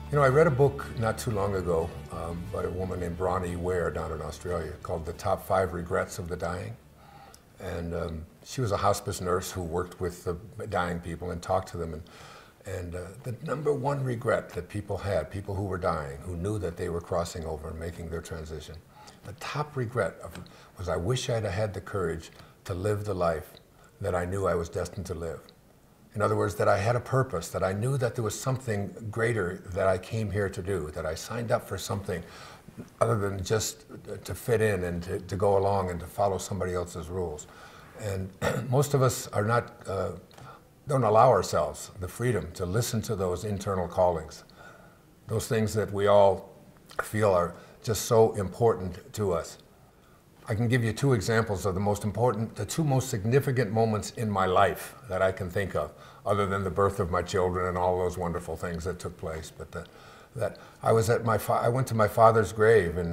You know, I read a book not too long ago by a woman named Bronnie Ware down in Australia called The Top 5 Regrets of the Dying. And she was a hospice nurse who worked with the dying people and talked to them. And the number one regret that people had, people who were dying, who knew that they were crossing over and making their transition, the top regret was, I wish I'd have had the courage to live the life that I knew I was destined to live. In other words, that I had a purpose, that I knew that there was something greater that I came here to do, that I signed up for something other than just to fit in and to go along and to follow somebody else's rules. And most of us are not, don't allow ourselves the freedom to listen to those internal callings, those things that we all feel are just so important to us. I can give you two examples of the two most significant moments in my life that I can think of, other than the birth of my children and all those wonderful things that took place. But I went to my father's grave in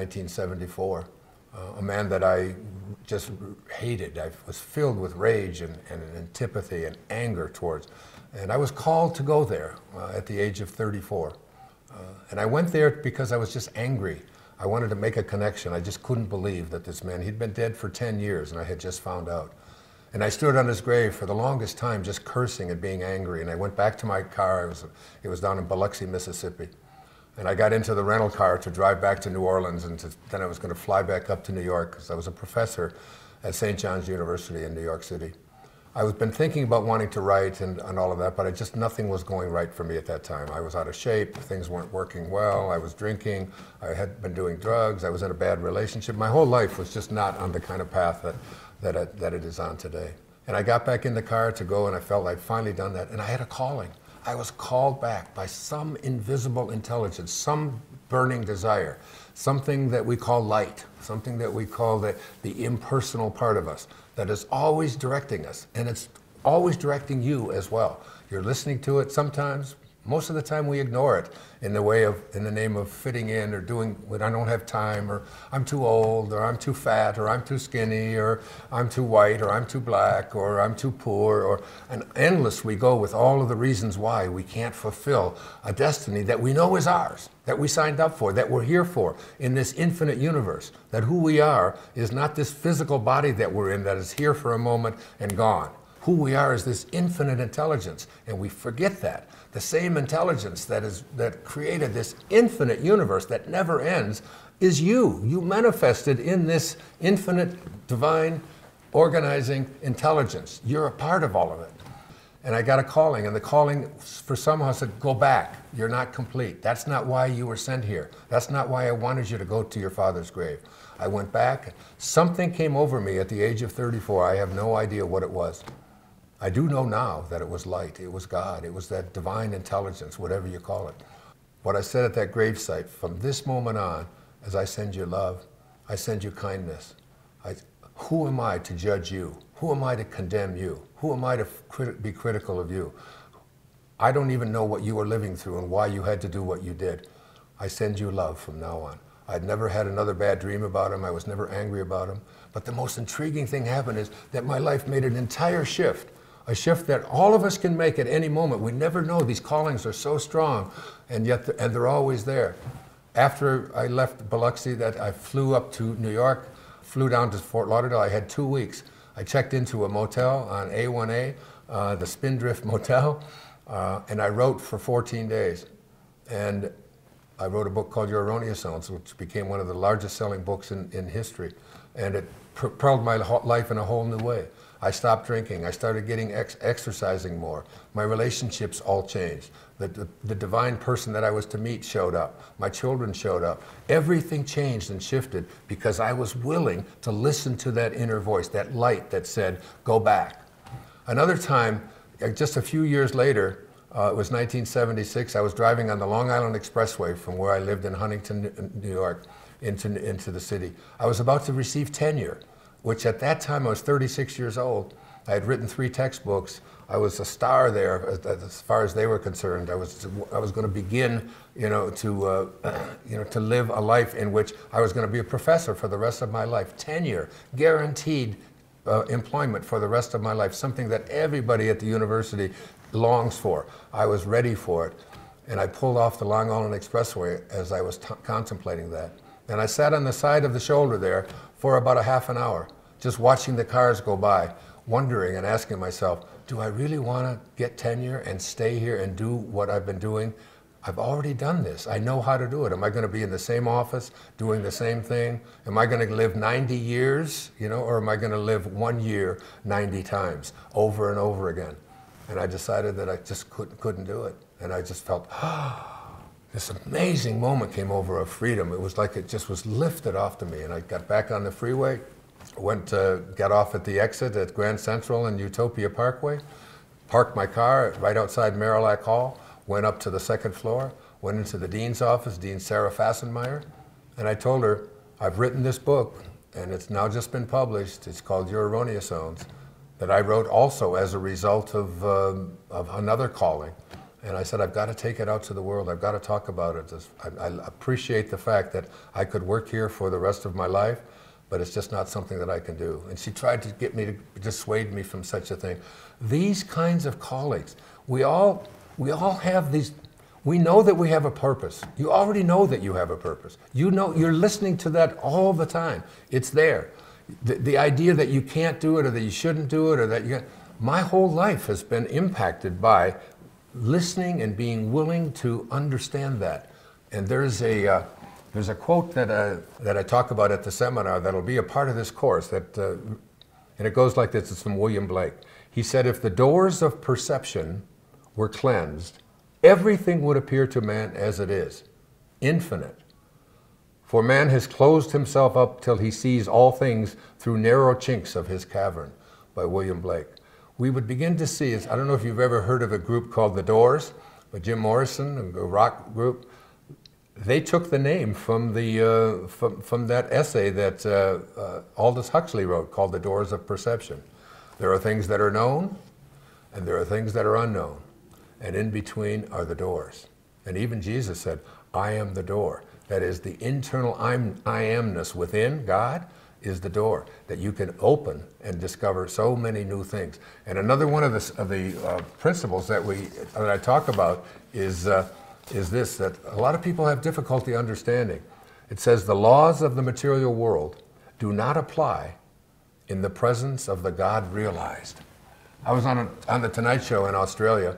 1974, a man that I just hated. I was filled with rage and antipathy and anger towards. And I was called to go there at the age of 34. And I went there because I was just angry. I wanted to make a connection. I just couldn't believe that this man, he'd been dead for 10 years and I had just found out. And I stood on his grave for the longest time just cursing and being angry. And I went back to my car. It was down in Biloxi, Mississippi. And I got into the rental car to drive back to New Orleans, and then I was going to fly back up to New York because I was a professor at St. John's University in New York City. I was been thinking about wanting to write and all of that, but nothing was going right for me at that time. I was out of shape, things weren't working well, I was drinking, I had been doing drugs, I was in a bad relationship. My whole life was just not on the kind of path that it is on today. And I got back in the car to go, and I felt I'd finally done that, and I had a calling. I was called back by some invisible intelligence, some burning desire, something that we call light, something that we call the impersonal part of us that is always directing us, and it's always directing you as well. You're listening to it sometimes. Most of the time we ignore it in the name of fitting in or doing what I don't have time, or I'm too old, or I'm too fat, or I'm too skinny, or I'm too white, or I'm too black, or I'm too poor, and endless we go with all of the reasons why we can't fulfill a destiny that we know is ours, that we signed up for, that we're here for in this infinite universe, that who we are is not this physical body that we're in that is here for a moment and gone. Who we are is this infinite intelligence, and we forget that. The same intelligence that created this infinite universe that never ends is you. You manifested in this infinite, divine, organizing intelligence. You're a part of all of it. And I got a calling, and the calling for somehow said, go back. You're not complete. That's not why you were sent here. That's not why I wanted you to go to your father's grave. I went back. Something came over me at the age of 34. I have no idea what it was. I do know now that it was light, it was God, it was that divine intelligence, whatever you call it. What I said at that gravesite, from this moment on, as I send you love, I send you kindness. Who am I to judge you? Who am I to condemn you? Who am I to be critical of you? I don't even know what you were living through and why you had to do what you did. I send you love from now on. I'd never had another bad dream about him. I was never angry about him. But the most intriguing thing happened is that my life made an entire shift. A shift that all of us can make at any moment. We never know. These callings are so strong, and yet they're always there. After I left Biloxi, I flew up to New York, flew down to Fort Lauderdale. I had 2 weeks. I checked into a motel on A1A, the Spindrift Motel, and I wrote for 14 days. And I wrote a book called Your Erroneous Zones, which became one of the largest selling books in history. And it propelled my life in a whole new way. I stopped drinking. I started getting exercising more. My relationships all changed. The divine person that I was to meet showed up. My children showed up. Everything changed and shifted because I was willing to listen to that inner voice, that light that said, go back. Another time, just a few years later, it was 1976, I was driving on the Long Island Expressway from where I lived in Huntington, New York, into the city. I was about to receive tenure, which at that time I was 36 years old. I had written 3 textbooks. I was a star there as far as they were concerned. I was going to begin, to live a life in which I was going to be a professor for the rest of my life. Tenure, guaranteed employment for the rest of my life, something that everybody at the university longs for. I was ready for it. And I pulled off the Long Island Expressway as I was contemplating that. And I sat on the side of the shoulder there for about a half an hour, just watching the cars go by, wondering and asking myself, do I really want to get tenure and stay here and do what I've been doing? I've already done this. I know how to do it. Am I going to be in the same office doing the same thing? Am I going to live 90 years, or am I going to live 1 year 90 times over and over again? And I decided that I just couldn't do it. And I just felt, this amazing moment came over of freedom. It was like it just was lifted off to me. And I got back on the freeway, got off at the exit at Grand Central and Utopia Parkway, parked my car right outside Marillac Hall, went up to the second floor, went into the dean's office, Dean Sarah Fassenmeyer, and I told her, I've written this book, and it's now just been published. It's called Your Erroneous Zones, that I wrote also as a result of another calling. And I said, I've got to take it out to the world. I've got to talk about it. I appreciate the fact that I could work here for the rest of my life, but it's just not something that I can do. And she tried to get me to dissuade me from such a thing. These kinds of callings, we all have these. We know that we have a purpose. You already know that you have a purpose. You know, you're listening to that all the time. It's there. The idea that you can't do it or that you shouldn't do it or that you, my whole life has been impacted by listening and being willing to understand that. And there's a quote that I talk about at the seminar that'll be a part of this course, and it goes like this. It's from William Blake. He said, if the doors of perception were cleansed, everything would appear to man as it is, infinite. For man has closed himself up till he sees all things through narrow chinks of his cavern, by William Blake. We would begin to see, I don't know if you've ever heard of a group called The Doors, by Jim Morrison, a rock group. They took the name from from that essay that Aldous Huxley wrote called The Doors of Perception. There are things that are known, and there are things that are unknown. And in between are the doors. And even Jesus said, I am the door. That is, the internal I amness within God is the door that you can open and discover so many new things. And another one of the principles that I talk about is this, that a lot of people have difficulty understanding. It says the laws of the material world do not apply in the presence of the God realized. I was on the Tonight Show in Australia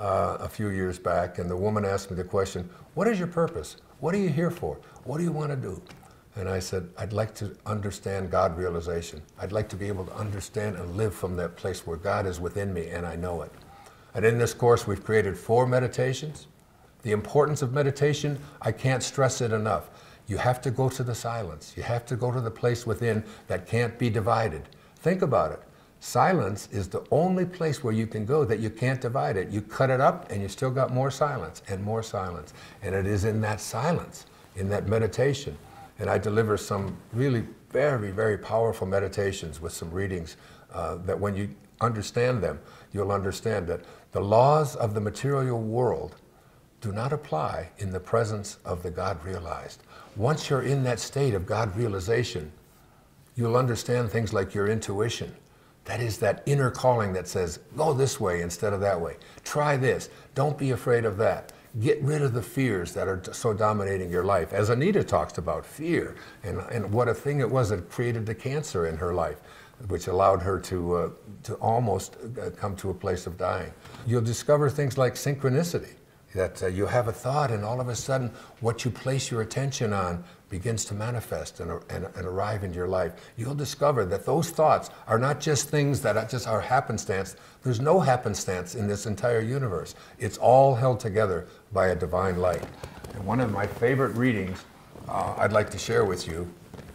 a few years back, and the woman asked me the question, what is your purpose? What are you here for? What do you want to do? And I said, I'd like to understand God realization. I'd like to be able to understand and live from that place where God is within me and I know it. And in this course, we've created 4 meditations. The importance of meditation, I can't stress it enough. You have to go to the silence. You have to go to the place within that can't be divided. Think about it. Silence is the only place where you can go that you can't divide it. You cut it up and you still got more silence and more silence. And it is in that silence, in that meditation. And I deliver some really very, very powerful meditations with some readings that when you understand them, you'll understand that the laws of the material world do not apply in the presence of the God realized. Once you're in that state of God realization, you'll understand things like your intuition. That is that inner calling that says, go this way instead of that way. Try this. Don't be afraid of that. Get rid of the fears that are so dominating your life. As Anita talks about fear and what a thing it was that created the cancer in her life, which allowed her to almost come to a place of dying. You'll discover things like synchronicity, that you have a thought and all of a sudden what you place your attention on begins to manifest and arrive in your life. You'll discover that those thoughts are not just things that are happenstance. There's no happenstance in this entire universe. It's all held together by a divine light. And one of my favorite readings I'd like to share with you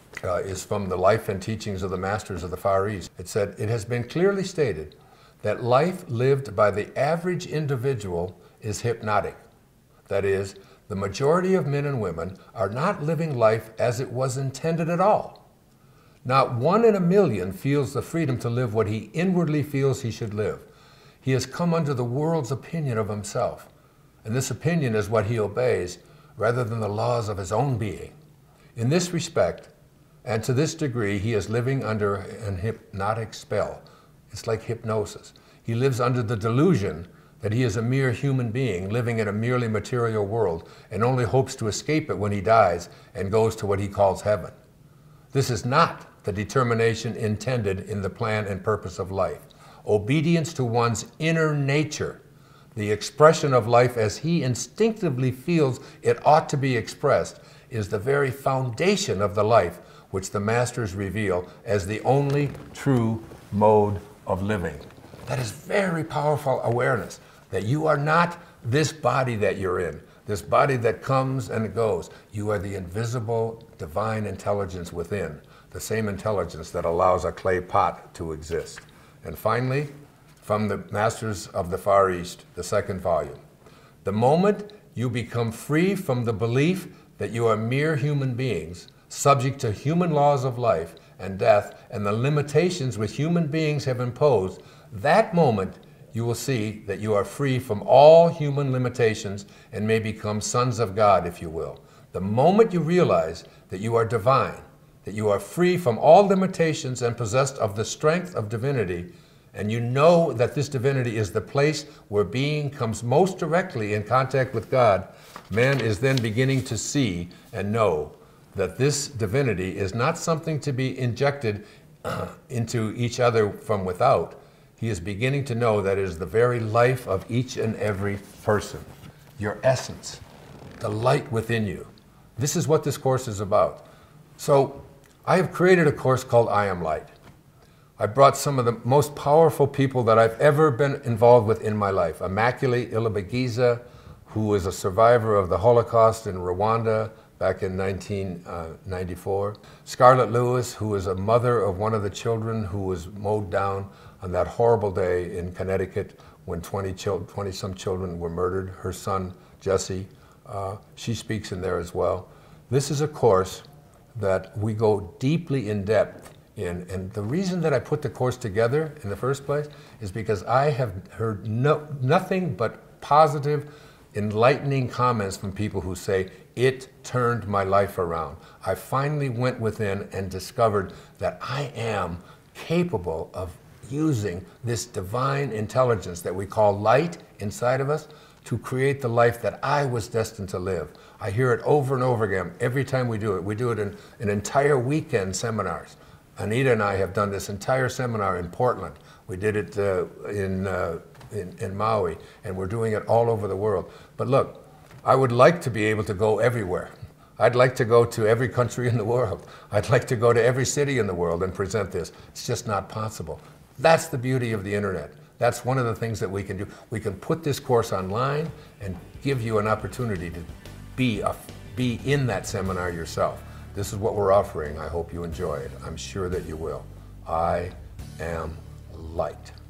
is from the Life and Teachings of the Masters of the Far East. It said, it has been clearly stated that life lived by the average individual is hypnotic. That is, the majority of men and women are not living life as it was intended at all. Not 1 in a million feels the freedom to live what he inwardly feels he should live. He has come under the world's opinion of himself, and this opinion is what he obeys rather than the laws of his own being. In this respect, and to this degree, he is living under an hypnotic spell. It's like hypnosis. He lives under the delusion that he is a mere human being living in a merely material world and only hopes to escape it when he dies and goes to what he calls heaven. This is not the determination intended in the plan and purpose of life. Obedience to one's inner nature, the expression of life as he instinctively feels it ought to be expressed, is the very foundation of the life which the masters reveal as the only true mode of living. That is very powerful awareness, that you are not this body that you're in, this body that comes and goes. You are the invisible divine intelligence within, the same intelligence that allows a clay pot to exist. And finally, from the Masters of the Far East, the second volume, the moment you become free from the belief that you are mere human beings, subject to human laws of life and death and the limitations which human beings have imposed, that moment you will see that you are free from all human limitations and may become sons of God, if you will. The moment you realize that you are divine, that you are free from all limitations and possessed of the strength of divinity, and you know that this divinity is the place where being comes most directly in contact with God, man is then beginning to see and know that this divinity is not something to be injected into each other from without. He is beginning to know that it is the very life of each and every person, your essence, the light within you. This is what this course is about. So I have created a course called I Am Light. I brought some of the most powerful people that I've ever been involved with in my life. Immaculée Ilibagiza, who was a survivor of the Holocaust in Rwanda back in 1994. Scarlett Lewis, who was a mother of one of the children who was mowed down on that horrible day in Connecticut when 20-some children were murdered. Her son, Jesse, she speaks in there as well. This is a course that we go deeply in depth in, and the reason that I put the course together in the first place is because I have heard nothing but positive, enlightening comments from people who say, it turned my life around. I finally went within and discovered that I am capable of using this divine intelligence that we call light inside of us to create the life that I was destined to live. I hear it over and over again every time we do it. We do it in entire weekend seminars. Anita and I have done this entire seminar in Portland. We did it in Maui, and we're doing it all over the world. But look, I would like to be able to go everywhere. I'd like to go to every country in the world. I'd like to go to every city in the world and present this. It's just not possible. That's the beauty of the internet. That's one of the things that we can do. We can put this course online and give you an opportunity to be in that seminar yourself. This is what we're offering. I hope you enjoy it. I'm sure that you will. I am light.